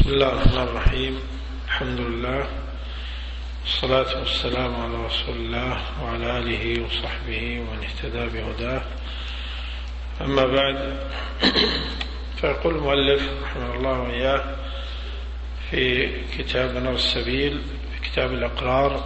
بسم الله الرحمن الرحيم. الحمد لله والصلاة والسلام على رسول الله وعلى آله وصحبه ومن اهتدى بهداه. أما بعد، فيقول المؤلف رحمه الله وإياه في كتاب نور السبيل في كتاب الإقرار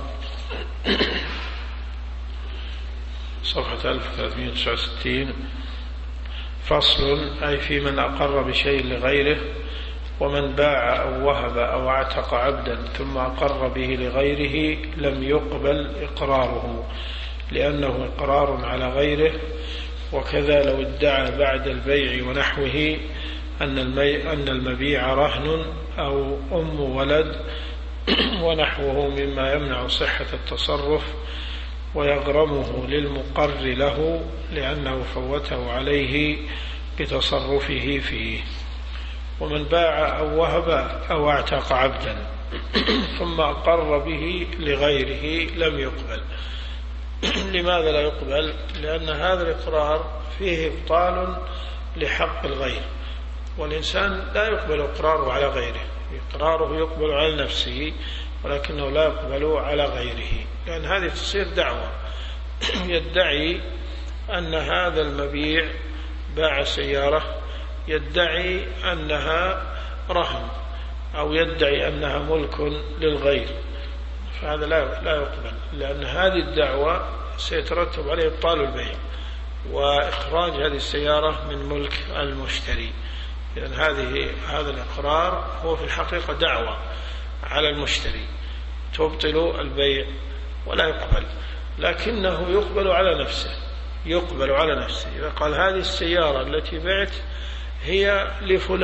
صفحة 1369: فصل، أي في من أقر بشيء لغيره، ومن باع أو وهب أو اعتق عبدا ثم أقر به لغيره لم يقبل إقراره، لأنه إقرار على غيره. وكذا لو ادعى بعد البيع ونحوه أن المبيع رهن أو أم ولد ونحوه مما يمنع صحة التصرف، ويغرمه للمقر له لأنه فوته عليه بتصرفه فيه. ومن باع أو وهب أو اعتق عبدا ثم أقر به لغيره لم يقبل. لماذا لا يقبل؟ لأن هذا الإقرار فيه إبطال لحق الغير، والإنسان لا يقبل إقراره على غيره، إقراره يقبل على نفسه ولكنه لا يقبل على غيره، لأن هذه تصير دعوة. يدعي أن هذا المبيع باع سيارة، يدعي أنها رهن أو يدعي أنها ملك للغير، فهذا لا يقبل، لأن هذه الدعوة سيترتب عليه إبطال البيع وإخراج هذه السيارة من ملك المشتري. لأن هذا الإقرار هو في الحقيقة دعوة على المشتري تبطل البيع ولا يقبل، لكنه يقبل على نفسه. إذا قال هذه السيارة التي بعت هي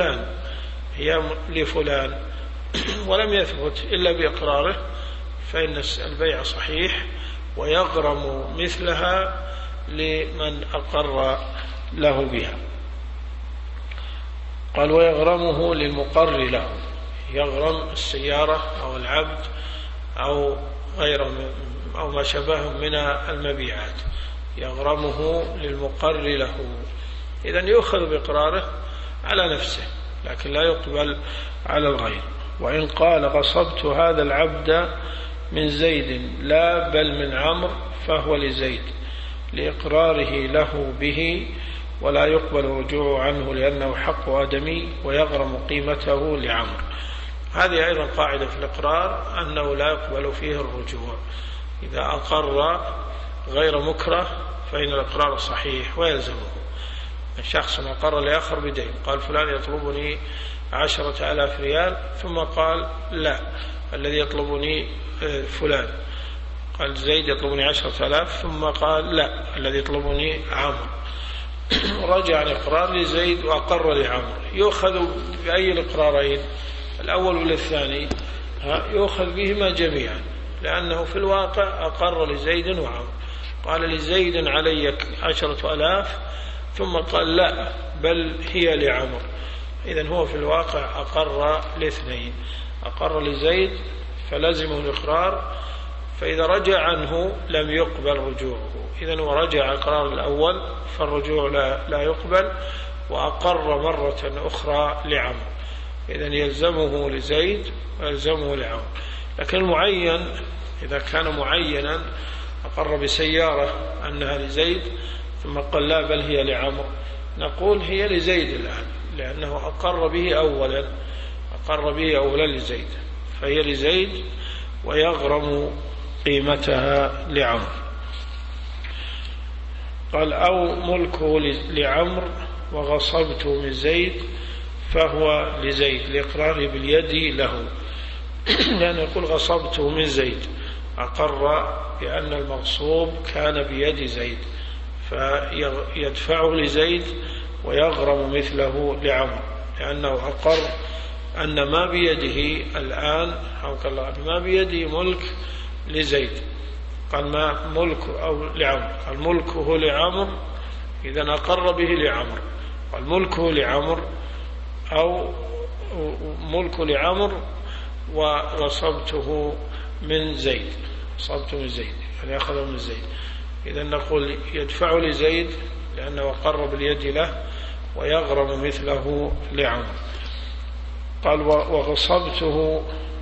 لفلان ولم يثبت إلا بإقراره، فإن البيع صحيح ويغرم مثلها لمن أقر له بها. قال ويغرمه للمقر له، يغرم السيارة أو العبد أو غيره أو ما شبه من المبيعات، يغرمه للمقر له. إذن يؤخذ بإقراره على نفسه لكن لا يقبل على الغير. وإن قال غصبت هذا العبد من زيد لا بل من عمرو فهو لزيد لإقراره له به، ولا يقبل رجوع عنه لأنه حق آدمي ويغرم قيمته لعمرو. هذه أيضا قاعدة في الإقرار، أنه لا يقبل فيه الرجوع. إذا أقر غير مكره فإن الإقرار صحيح ويلزمه. شخص أقر لآخر بدين، قال فلان يطلبني 10,000 ريال، ثم قال لا، الذي يطلبني فلان. قال زيد يطلبني 10,000، ثم قال لا، الذي يطلبني عمرو. رجع الإقرار لزيد وأقر لعمرو. يؤخذ بأي الإقرارين، الأول ولا الثاني؟ يؤخذ بهما جميعا، لأنه في الواقع أقر لزيد وعمرو. قال لزيد علي 10,000، ثم قال لا بل هي لعمر. إذن هو في الواقع أقر لاثنين، أقر لزيد فلزمه الإقرار، فإذا رجع عنه لم يقبل رجوعه. إذن ورجع إقرار الأول فالرجوع لا يقبل، وأقر مرة أخرى لعمر. إذن يلزمه لزيد ويلزمه لعمر. لكن المعين إذا كان معينا أقر بسيارة أنها لزيد ثم قال لا بل هي لعمر، نقول هي لزيد الآن، لأنه أقر به أولا لزيد، فهي لزيد ويغرم قيمتها لعمر. قال أو ملكه لعمر وغصبته من زيد فهو لزيد لإقراره باليد له، لأنه يقول غصبته من زيد، أقر بأن المغصوب كان بيد زيد فيدفعه لزيد ويغرم مثله لعمر، لأنه أقر أن ما بيده الآن ما بيده ملك لزيد. قال ما ملكه أو لعمر، قال ملكه لعمر، إذن أقر به لعمر. قال ملكه لعمر أو ملك لعمر وغصبته من زيد، يعني أخذه من زيد. إذن نقول يدفع لزيد لأنه أقر باليد له ويغرم مثله لعمر. قال وغصبته،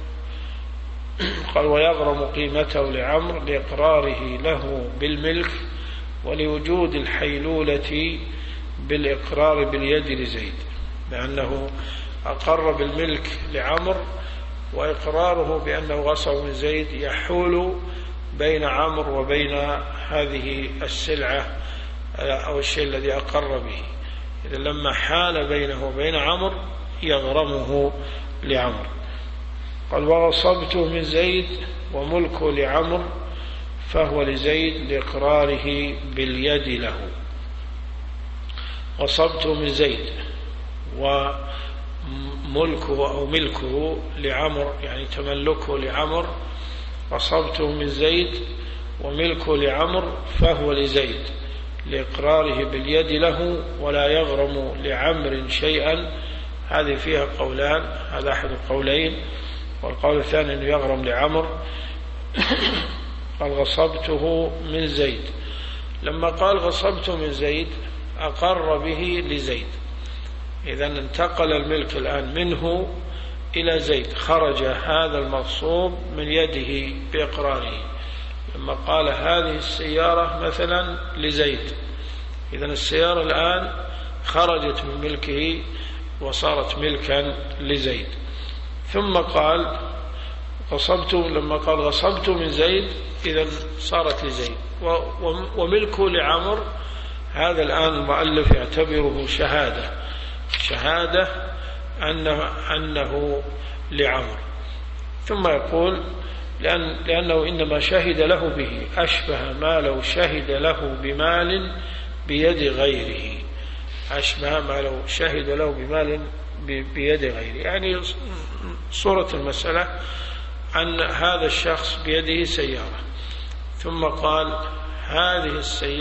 قال ويغرم قيمته لعمرو لإقراره له بالملك ولوجود الحيلولة بالإقرار باليد لزيد، لأنه أقر بالملك لعمرو، وإقراره بأنه غصب من زيد يحول بين عمرو وبين هذه السلعة أو الشيء الذي أقر به. إذا لما حال بينه وبين عمرو يغرمه لعمرو. قال وغصبته من زيد وملكه لعمرو فهو لزيد لإقراره باليد له. غصبته من زيد وملكه أو ملكه لعمرو، يعني تملكه لعمرو، غصبته من زيد وملكه لعمرو فهو لزيد لإقراره باليد له ولا يغرم لعمرو شيئا. هذه فيها قولان، هذا أحد القولين، والقول الثاني أنه يغرم لعمرو. قال غصبته من زيد، لما قال غصبته من زيد أقر به لزيد، إذا انتقل الملك الآن منه إلى زيد، خرج هذا المغصوب من يده بإقراره. لما قال هذه السيارة مثلا لزيد، إذا السيارة الآن خرجت من ملكه وصارت ملكا لزيد. ثم قال غصبته، لما قال غصبته من زيد إذا صارت لزيد، وملكه لعمرو، هذا الآن المؤلف يعتبره شهادة أنه لعمرو. ثم يقول لأنه إنما شهد له به أشبه ما لو شهد له بمال بيد غيره، أشبه ما لو شهد له بمال بيد غيره، يعني صورة المسألة أن هذا الشخص بيده سيارة، ثم قال هذه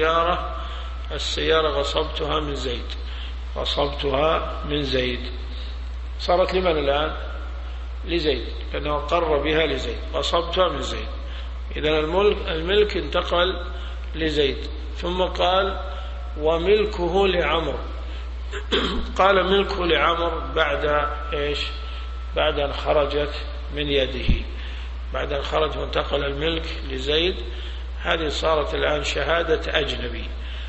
السيارة غصبتها من زيد، غصبتها من زيد، صارت لمن الآن؟ لزيد، لأنه قر بها لزيد، غصبتها من زيد، إذن الملك انتقل لزيد. ثم قال وملكه لعمرو، قال ملكه لعمرو بعد إيش؟ بعد أن خرجت من يده، بعد أن خرج وانتقل الملك لزيد، هذه صارت الآن شهادة أجنبي،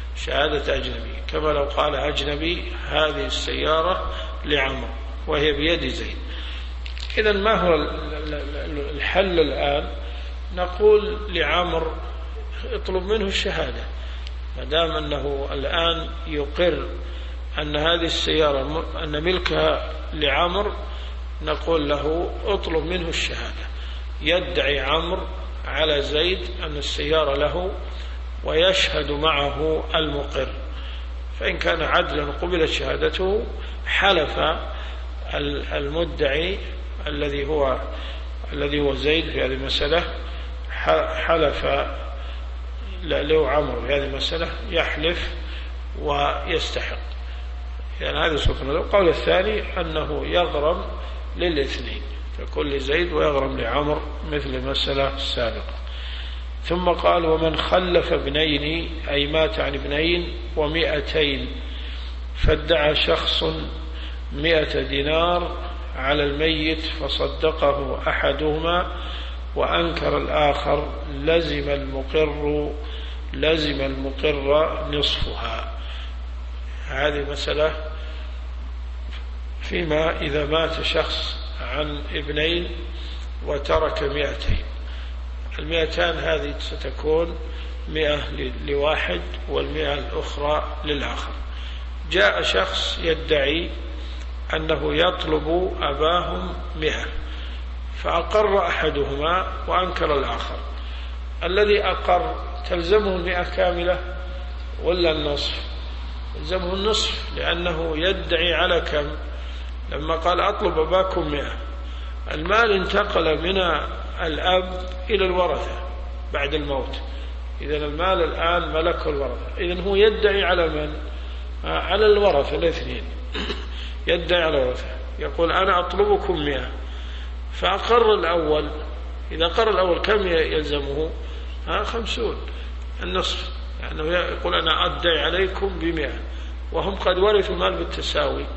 كما لو قال أجنبي هذه السيارة لعمرو وهي بيد زيد. إذن ما هو الحل الآن؟ نقول لعمرو اطلب منه الشهادة، ما دام أنه الآن يقر أن هذه السيارة أن ملكها لعمرو، نقول له اطلب منه الشهادة، يدعي عمرو على زيد أن السيارة له ويشهد معه المقر، فإن كان عدلا قبلت شهادته، حلف المدعي الذي هو زيد في هذه المسألة، حلف له عمرو في هذه المسألة، يحلف ويستحق. يعني هذا سلطة. القول الثاني أنه يغرم للاثنين، فكل لزيد ويغرم لعمرو مثل المسألة السابقة. ثم قال ومن خلف ابنين، أي مات عن ابنين و200، فادعى شخص 100 دينار على الميت فصدقه أحدهما وأنكر الآخر، لزم المقر نصفها. هذه مسألة فيما إذا مات شخص عن ابنين وترك 200، 200 هذه ستكون 100 لواحد و100 الأخرى للآخر. جاء شخص يدعي أنه يطلب أباهم 100، فأقر أحدهما وأنكر الآخر. الذي أقر تلزمه 100 كاملة ولا النصف؟ تلزمه النصف، لأنه يدعي على كم؟ لما قال أطلب أباكم 100، المال انتقل من الأب إلى الورثة بعد الموت، إذن المال الآن ملك الورثة، إذن هو يدعي على من؟ على الورثة الاثنين، يدعي على الورثة، يقول أنا أطلبكم 100، فأقر الأول. إذا قر الأول كم يلزمه؟ 50 النصف، لأنه يقول أنا أدعي عليكم ب100 وهم قد ورثوا المال بالتساوي،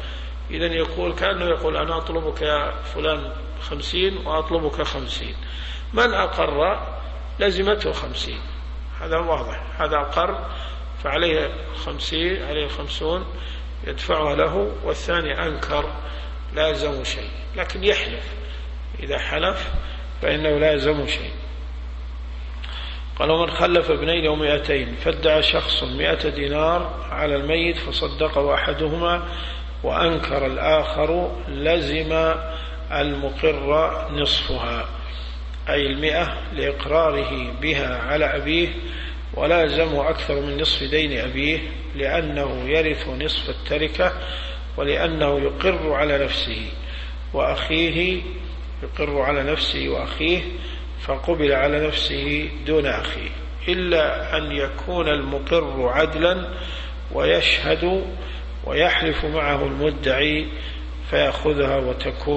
إذن يقول كأنه يقول أنا أطلبك يا فلان 50 وأطلبك 50. من أقر لزمته 50، هذا واضح، هذا أقر فعليه 50، عليه 50 يدفعها له، والثاني أنكر لا يلزم شيء، لكن يحلف، إذا حلف فإنه لا يلزم شيء. قال ومن خلف ابنين أو 200 فادعى شخص 100 دينار على الميت فصدقه أحدهما وأنكر الآخر لزم المقر نصفها، أي 100 لإقراره بها على أبيه، ولا يلزم أكثر من نصف دين أبيه، لأنه يرث نصف التركة، ولأنه يقر على نفسه وأخيه، يقر على نفسه وأخيه فقبل على نفسه دون أخيه، إلا أن يكون المقر عدلا ويشهد ويحلف معه المدعي فيأخذها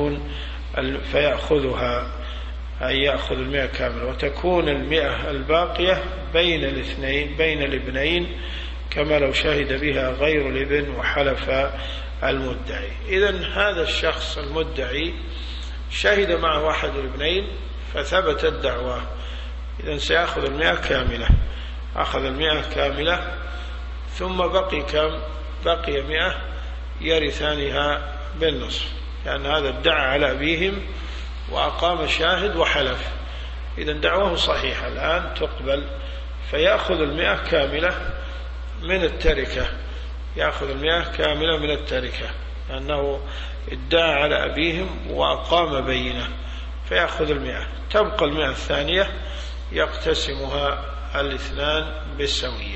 فيأخذها أي يأخذ 100 كاملة، وتكون 100 الباقية بين الاثنين، بين الابنين، كما لو شهد بها غير الابن وحلف المدعي. إذن هذا الشخص المدعي شهد معه أحد الابنين فثبت الدعوة، إذن سيأخذ 100 كاملة، أخذ 100 كاملة، ثم بقي كم؟ بقي 100 يرثانها بالنصف، لأن هذا ادعى على أبيهم وأقام شاهد وحلف، إذن دعوه صحيحة الآن تقبل، فيأخذ 100 كاملة من التركة، يأخذ 100 كاملة من التركة، لأنه ادعى على أبيهم وأقام بينه، فيأخذ 100، تبقى 100 الثانية يقتسمها الاثنان بالسوية.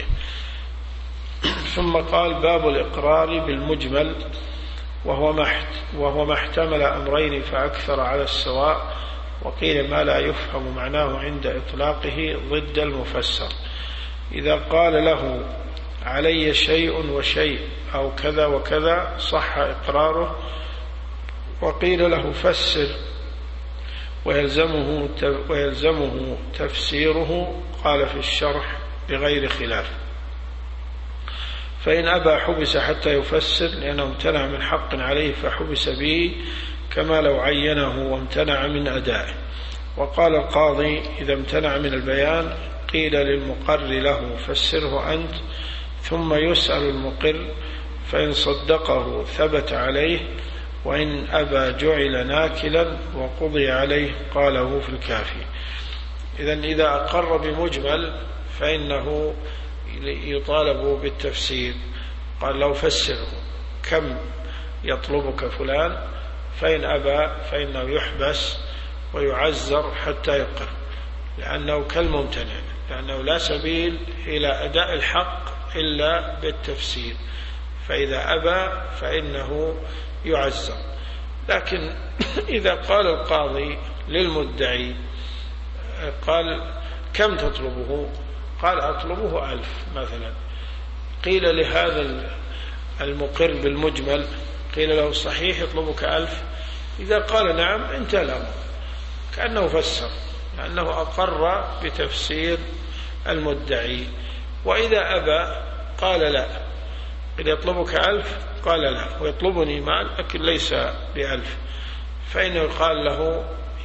ثم قال باب الإقرار بالمجمل، وهو ما احتمل أمرين فأكثر على السواء، وقيل ما لا يفهم معناه عند إطلاقه ضد المفسر. إذا قال له علي شيء وشيء أو كذا وكذا صح إقراره، وقيل له فسر ويلزمه تفسيره، قال في الشرح بغير خلاف. فإن أبى حبس حتى يفسر، لأنه امتنع من حق عليه فحبس به، كما لو عينه وامتنع من أدائه. وقال القاضي إذا امتنع من البيان قيل للمقر له فسره أنت، ثم يسأل المقر، فإن صدقه ثبت عليه، وإن أبى جعل ناكلا وقضي عليه، قاله في الكافي. إذن إذا أقر بمجمل فإنه يطالب بالتفسير، قال لو فسره كم يطلبك فلان، فإن أبى فإنه يحبس ويعزر حتى يقر، لأنه كالممتنع، لأنه لا سبيل إلى أداء الحق إلا بالتفسير، فإذا أبى فإنه يعزر. لكن إذا قال القاضي للمدعي قال كم تطلبه؟ قال أطلبه 1000 مثلا، قيل لهذا المقر بالمجمل، قيل له صحيح يطلبك 1000، إذا قال نعم انتهى الأمر، كأنه فسر، لأنه أقر بتفسير المدعي. وإذا أبى قال لا، إذا يطلبك 1000 قال لا، ويطلبني مال لكن ليس ب1000، فإنه يقال له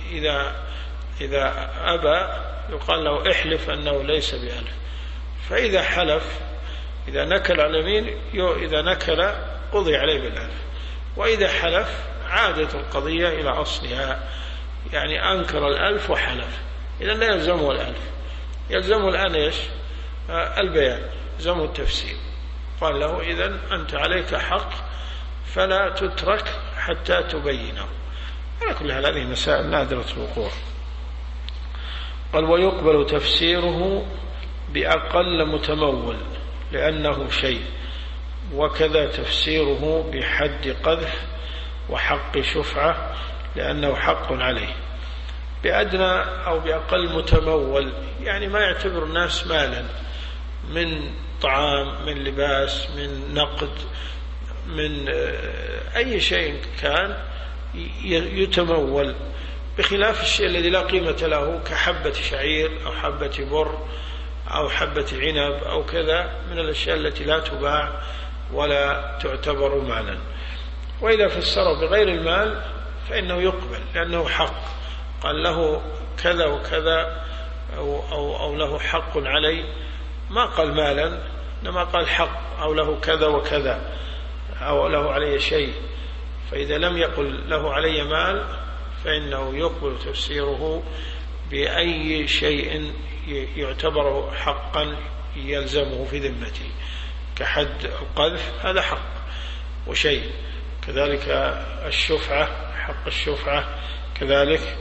إذا أبى يقال له احلف أنه ليس ب1000، فإذا حلف، إذا نكل على اليمين، إذا نكل قضي عليه ب1000، وإذا حلف عادت القضية إلى أصلها، يعني أنكر 1000 وحلف، إذا لا يلزمه 1000، يلزمه الآن إيش؟ البيان، يلزمه التفسير. قال له إذن أنت عليك حق فلا تترك حتى تبينه. على كل حال هذه مسائل نادرة الوقوع. قال ويقبل تفسيره بأقل متمول لأنه شيء، وكذا تفسيره بحد قذف وحق شفعة لأنه حق عليه. بأدنى أو بأقل متمول يعني ما يعتبر الناس مالا، من طعام، من لباس، من نقد، من أي شيء كان يتمول، بخلاف الشيء الذي لا قيمة له كحبة شعير أو حبة بر أو حبة عنب أو كذا من الأشياء التي لا تباع ولا تعتبر مالا. وإذا فسره بغير المال فإنه يقبل لأنه حق، قال له كذا وكذا أو له حق علي، ما قال مالا إنما قال حق أو له كذا وكذا أو له علي شيء. فإذا لم يقل له علي مال فإنه يقبل تفسيره بأي شيء يعتبر حقا يلزمه في ذمته، كحد القذف هذا حق وشيء، كذلك الشفعة حق الشفعة كذلك.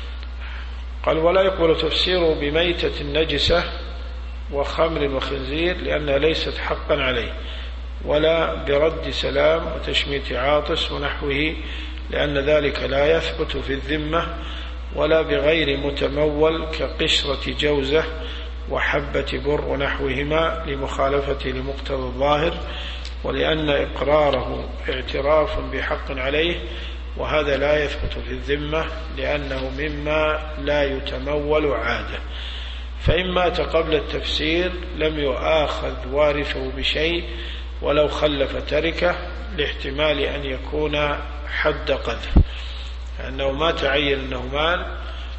قال ولا يقبل تفسيره بميتة نجسة وخمر وخنزير لأنها ليست حقا عليه، ولا برد سلام وتشميت عاطس ونحوه لأن ذلك لا يثبت في الذمة، ولا بغير متمول كقشرة جوزة وحبة بر ونحوهما لمخالفة لمقتضى الظاهر، ولأن إقراره اعتراف بحق عليه، وهذا لا يثبت في الذمة لأنه مما لا يتمول عادة. فإن مات قبل التفسير لم يؤاخذ وارثه بشيء ولو خلف تركه، لاحتمال أن يكون حد قذف، لأنه ما تعين أنه مال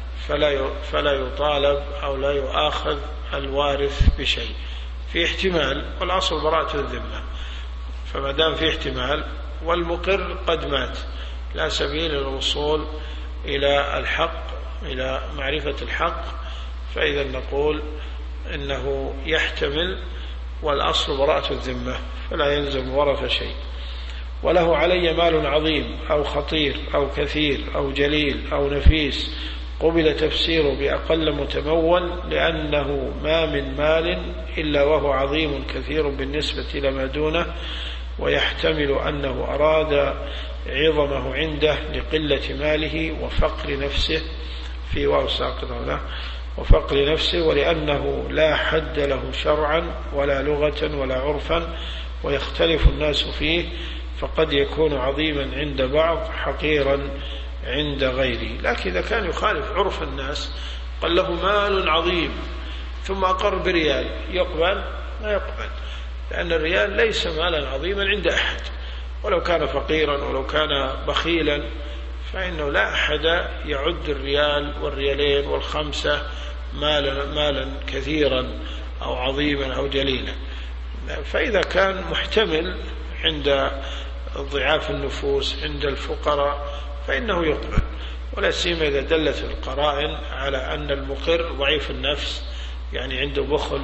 فلا يطالب أو لا يؤاخذ الوارث بشيء، في احتمال، والأصل براءة الذمة. فما دام في احتمال والمقر قد مات لا سبيل للوصول إلى الحق، إلى معرفة الحق، فإذا نقول إنه يحتمل والأصل براءة الذمة فلا يلزم ورث شيء. وله علي مال عظيم أو خطير أو كثير أو جليل أو نفيس قبل تفسيره بأقل متمول، لأنه ما من مال إلا وهو عظيم كثير بالنسبة إلى ما دونه، ويحتمل أنه أراد عظمه عنده لقلة ماله وفقر نفسه في وساقطه وفقر نفسه، ولأنه لا حد له شرعا ولا لغة ولا عرفا ويختلف الناس فيه، فقد يكون عظيما عند بعض حقيرا عند غيره. لكن إذا كان يخالف عرف الناس قال له مال عظيم ثم أقر بريال يقبل؟ ما يقبل، لأن الريال ليس مالا عظيما عند أحد، ولو كان فقيرا ولو كان بخيلا فإنه لا أحد يعد الريال والريالين والخمسة مالا كثيرا أو عظيما أو جليلا. فإذا كان محتمل عند ضعاف النفوس عند الفقراء فإنه يقبل، ولا سيما إذا دلت القرائن على أن المقر ضعيف النفس، يعني عنده بخل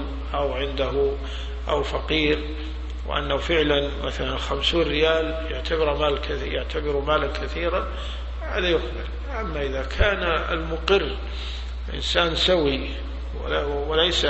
أو فقير، وأنه فعلا مثلا 50 ريال يعتبر مالا كثيرا، هذا يقبل. أما إذا كان المقر إنسان سوي وليس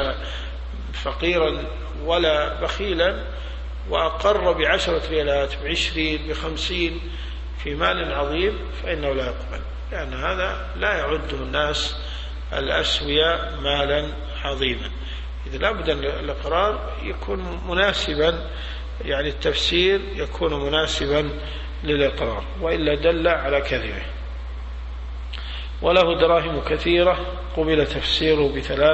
فقيرا ولا بخيلا وأقر ب10 ريالات ب20 ب50 في مال عظيم فإنه لا يقبل، لأن هذا لا يعده الناس الأسوياء مالا عظيما. إذا لابد أن الإقرار يكون مناسبا، يعني التفسير يكون مناسبا للإقرار، وإلا دل على كذبه. وله دراهم كثيرة قبل تفسيره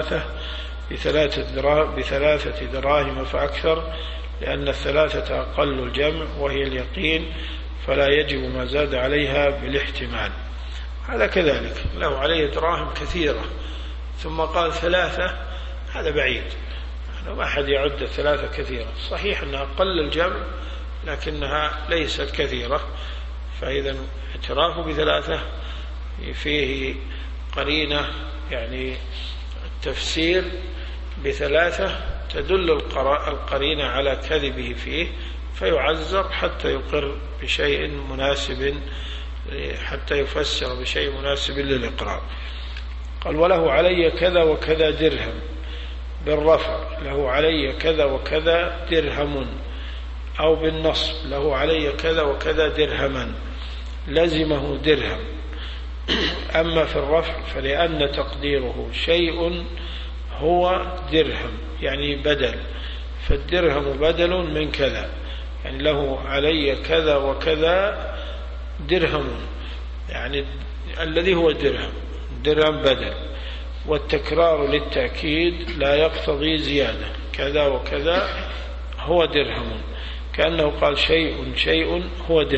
بثلاثة دراهم فأكثر، لأن الثلاثة أقل الجمع وهي اليقين، فلا يجب ما زاد عليها بالاحتمال. هذا كذلك له عليه دراهم كثيرة ثم قال 3، هذا بعيد، ما أحد يعد 3 كثيرة، صحيح أنها أقل الجمع لكنها ليست كثيرة. فإذا اعترافه ب3 فيه قرينة، يعني التفسير ب3 تدل القرينة على كذبه فيه، فيعذر حتى يقر بشيء مناسب، حتى يفسر بشيء مناسب للإقرار. قال وله علي كذا وكذا درهم بالرفع، له علي كذا وكذا درهم، أو بالنصب له علي كذا وكذا درهما لزمه درهم. أما في الرفع فلأن تقديره شيء هو درهم، يعني بدل، فالدرهم بدل من كذا، يعني له علي كذا وكذا درهم، يعني الذي هو درهم بدل، والتكرار للتأكيد لا يقتضي زيادة، كذا وكذا هو درهم، كأنه قال شيء هو درهم،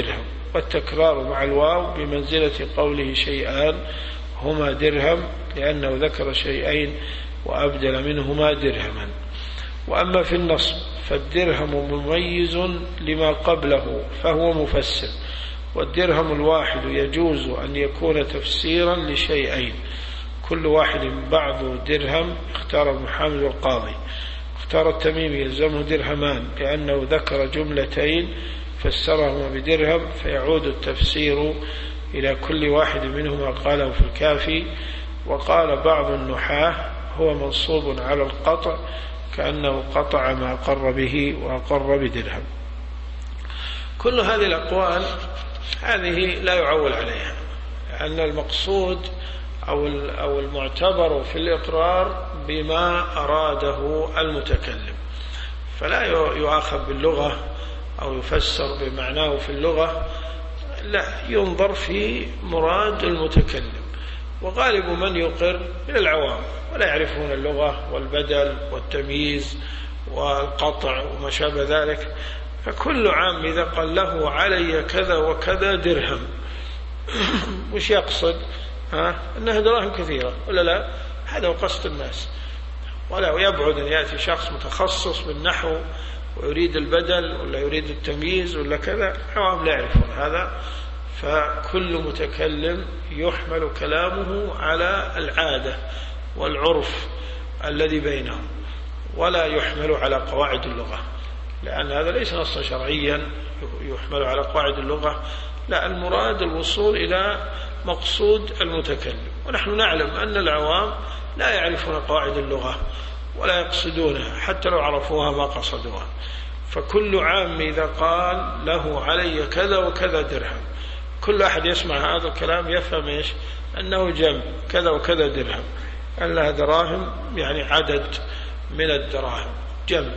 والتكرار مع الواو بمنزلة قوله شيئان هما درهم، لأنه ذكر شيئين وأبدل منهما درهما. وأما في النصب فالدرهم مميز لما قبله فهو مفسر، والدرهم الواحد يجوز أن يكون تفسيرا لشيئين كل واحد بعض درهم. اختار ابن حامد القاضي. اختار التميمي يلزمه درهمان لأنه ذكر جملتين فسرهما بدرهم، فيعود التفسير إلى كل واحد منهما قاله في الكافي. وقال بعض النحاة هو منصوب على القطع كأنه قطع ما قر به وأقر بدرهم. كل هذه الأقوال هذه لا يعول عليها، لأن المقصود أو المعتبر في الإقرار بما أراده المتكلم، فلا يؤاخذ باللغة أو يفسر بمعناه في اللغة، لا، ينظر في مراد المتكلم. وغالب من يقر من العوام ولا يعرفون اللغة والبدل والتمييز والقطع وما شابه ذلك، فكل عام إذا قال له علي كذا وكذا درهم وش يقصد؟ أنها دراهم كثيرة ولا لا؟ هذا هو قصد الناس، ولا يبعد أن يأتي شخص متخصص بالنحو ويريد البدل ولا يريد التمييز ولا كذا، عوام لا يعرفون هذا. فكل متكلم يحمل كلامه على العادة والعرف الذي بينهم، ولا يحمل على قواعد اللغة، لأن هذا ليس نصا شرعيا يحمل على قواعد اللغة، لا، المراد الوصول إلى مقصود المتكلم. ونحن نعلم أن العوام لا يعرفون قواعد اللغة ولا يقصدونها، حتى لو عرفوها ما قصدوها. فكل عام إذا قال له علي كذا وكذا درهم، كل أحد يسمع هذا الكلام يفهم إيش؟ أنه جمع كذا وكذا درهم، أن لها دراهم يعني عدد من الدراهم جمع،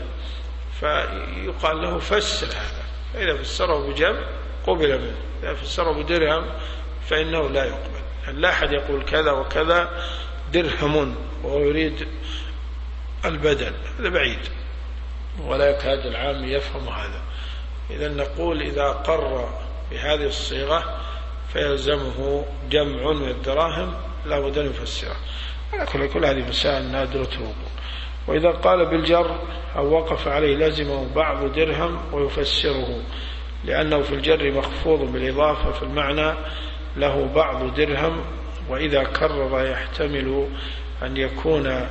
فيقال له فسر هذا. فإذا فسره بجمع قبل منه، إذا فسره بدرهم فإنه لا يقبل. لا أحد يقول كذا وكذا درهم وهو يريد البدل، هذا بعيد، ولا يكاد العام يفهم هذا. إذا نقول إذا قر بهذه الصيغة فيلزمه جمع من الدراهم لا بد أن يفسره. على كل هذه مسائل نادرة الوقوع. وإذا قال بالجر أو وقف عليه لازمه بعض درهم ويفسره، لأنه في الجر مخفوض بالإضافة في المعنى له بعض درهم. وإذا كرر يحتمل أن يكون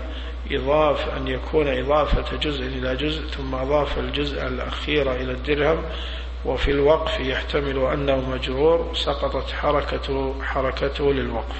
إضافة جزء إلى جزء ثم أضاف الجزء الأخير إلى الدرهم. وفي الوقف يحتمل أنه مجرور سقطت حركته للوقف.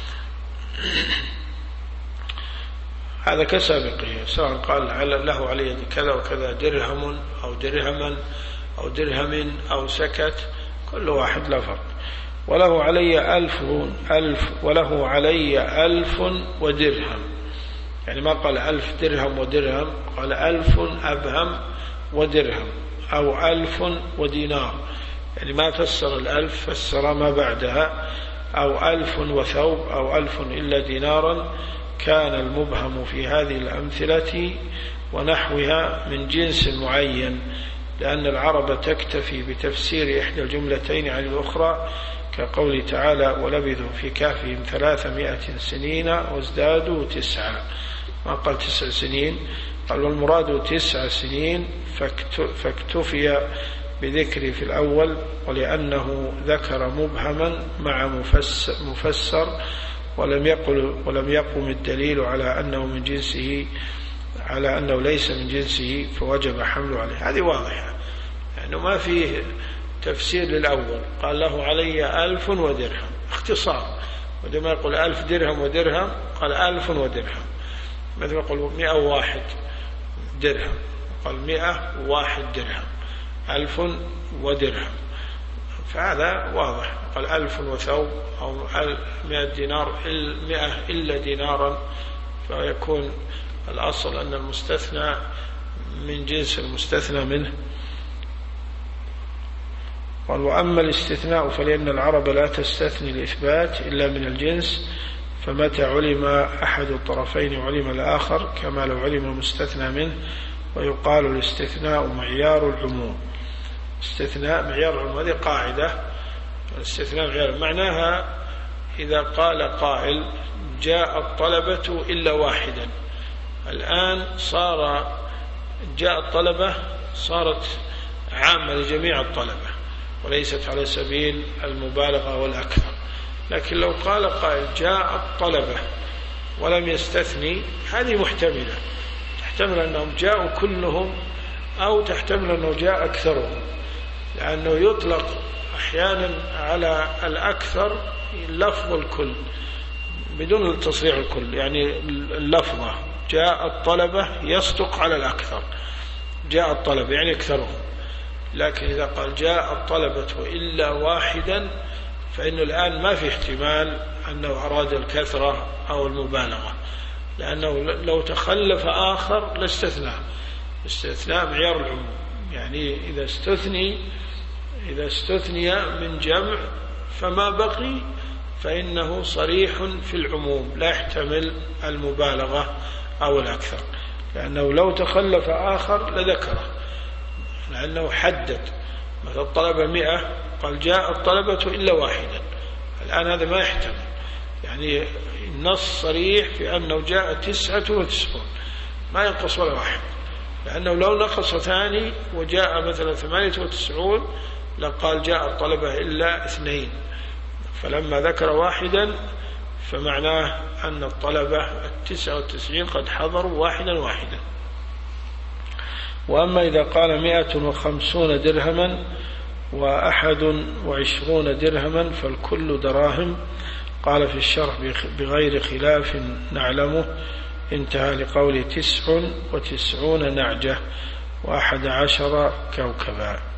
هذا كسابقه، سواء قال له علي كذا وكذا درهم أو درهما أو درهم أو سكت، كل واحد لا فرق. وله علي وله علي 1000 ودرهم، يعني ما قال 1000 درهم ودرهم، قال 1000 أبهم ودرهم أو 1000 ودينار، يعني ما فسر 1000 فسر ما بعدها، أو 1000 وثوب أو 1000 إلا دينارا. كان المبهم في هذه الأمثلة ونحوها من جنس معين، لأن العرب تكتفي بتفسير إحدى الجملتين عن الأخرى، كقول تعالى ولبثوا في كهفهم 300 سنين وازدادوا 9، ما قال 9 سنين، قال والمراد 9 سنين، فاكتفي بذكر في الأول، ولأنه ذكر مبهما مع مفسر ولم يقم الدليل على أنه من جنسه، على أنه ليس من جنسه، فوجب حمله عليه. هذه واضحة، يعني ما فيه تفسير للأول. قال له علي 1000 ودرهم، اختصار، ودما يقول 1000 درهم ودرهم قال 1000 ودرهم، مثل يقول 101 درهم قال 101 درهم، 1000 ودرهم، فهذا واضح. قال 1000 وثوب أو 100 دينار 100 إلا دينارا، فيكون الأصل أن المستثنى من جنس المستثنى منه. قال وأما الاستثناء فلأن العرب لا تستثني الإثبات إلا من الجنس، فمتى علم أحد الطرفين علم الآخر، كما لو علم المستثنى منه. ويقال الاستثناء معيار العموم. استثناء معيار العموم، هذه قاعدة الاستثناء غير معناها إذا قال قائل جاء الطلبة إلا واحدا، الآن صار جاء الطلبة صارت عامة لجميع الطلبة وليست على سبيل المبالغة والأكثر. لكن لو قال قائل جاء الطلبة ولم يستثني، هذه محتملة، تحتمل أنهم جاءوا كلهم أو تحتمل أنه جاء أكثرهم، لأنه يطلق أحيانا على الأكثر لفظ الكل بدون التصريح الكل، يعني اللفظة جاء الطلبة يصدق على الأكثر، جاء الطلبة يعني أكثرهم. لكن إذا قال جاء الطلبة إلا واحدا، فإنه الآن ما في احتمال أنه أراد الكثرة أو المبالغة، لأنه لو تخلف آخر لاستثنى. استثناء معيار العموم، يعني إذا استثني من جمع فما بقي فإنه صريح في العموم لا يحتمل المبالغة أو الأكثر، لأنه لو تخلف آخر لذكره، لأنه حدد مثل الطلبة 100 قال جاء الطلبة إلا واحدا، الآن هذا ما يحتمل، يعني النص صريح في أنه جاء 99 ما ينقص ولا واحد، لأنه لو نقص ثاني وجاء مثلا 98 لقال جاء الطلبة إلا 2، فلما ذكر واحدا فمعناه أن الطلبة 99 قد حضروا واحدا. وأما إذا قال 150 درهما و21 درهما فالكل دراهم، قال في الشرح بغير خلاف نعلمه، انتهى لقوله 99 نعجة و11 كوكبا.